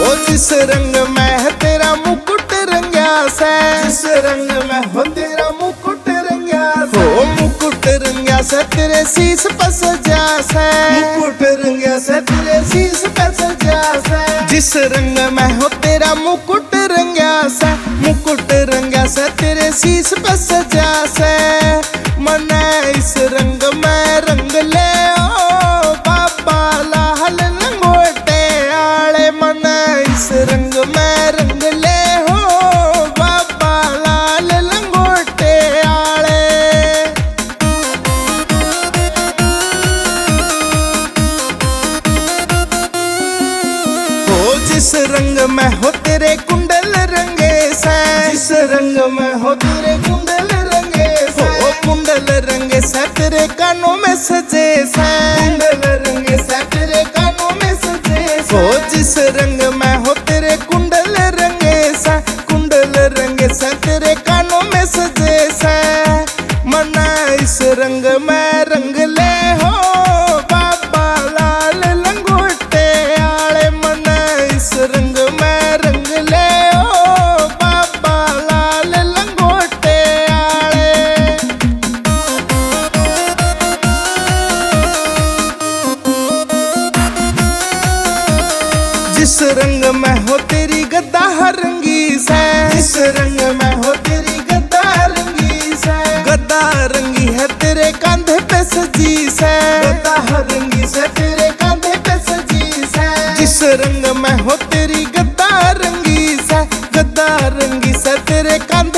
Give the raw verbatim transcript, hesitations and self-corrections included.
जिस रंग में है तेरा मुकुट रंगा से, जिस रंग में हो तेरा मुकुट रंगा से, हो मुकुट रंगा से तेरे शीश पर सजा से, मुकुट रंगा से तेरे शीश पर सजा से। जिस रंग में हो तेरा मुकुट रंगा से, मुकुट रंगा से तेरे शीश पर सजा से। मने इस रंग में रंग ले ओ बाबा लाल लंगोटे आले, मने इस रंग में रंग ले हो बाबा लाल लंगोटे आले। हो जिस रंग में हो तेरे कुंडल रंगे से, जिस रंग में हो तेरे कुंडल रंगे से, हो कुंडल रंगे से तेरे कानों में सजे से, कुंडल रंगे से तेरे कानों में सजे से। हो जिस रंग में हो तेरे कुंडल रंगे से, कुंडल रंगे से तेरे कानों में सजे से। मना इस रंग में रंग ले हो बाबा लाल लंगोटे आले, मना इस रंग में रंग ले हो बाबा लाल लंगोटे आले। जिस रंग में हो तेरी गद्दा रंगी से, जिस रंग में हो तेरी गद्दा रंगी से, गद्दा रंगी है तेरे कंधे पे सजी से, गद्दा रंगी से तेरे कंधे पे सजी से। जिस रंग में हो तेरी गद्दा रंगी से, गद्दा रंगी से तेरे कंधे